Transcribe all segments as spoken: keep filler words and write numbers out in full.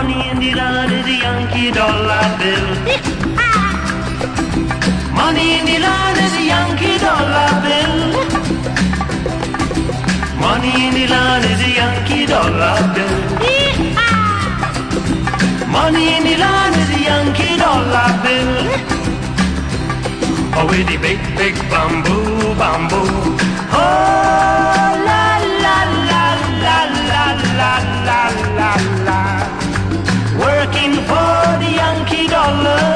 Money in the land is a Yankee dollar bill. Money in the land is a Yankee dollar bill. Money in the land is a Yankee dollar bill. Money in the land is a Yankee dollar bill. Oh, with the big, big bamboo, bamboo. Oh, la, la, la, la, la, la, la, la, la. Working for the Yankee dollar.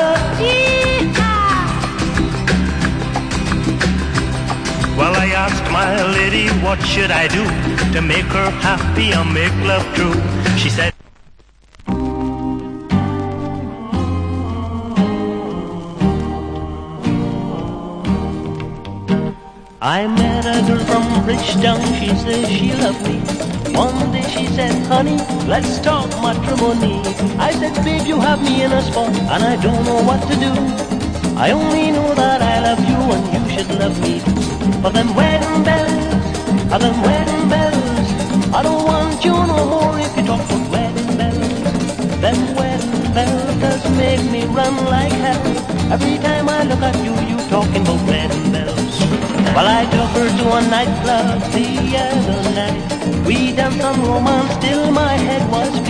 Well, I asked my lady, what should I do to make her happy and make love true? She said, I met a girl from Bridgetown, she said she loved me. One day she said, honey, let's talk matrimony. I said, babe, you have me in a spot and I don't know what to do. I only know that I love you and you should love me too. But them wedding bells, ah, them wedding bells, I don't want you no more if you talk about wedding bells. Them wedding bells does make me run like hell. Every time I look at you, you talking about wedding bells. Well, I took her to a nightclub the other night. We danced on romance till my head was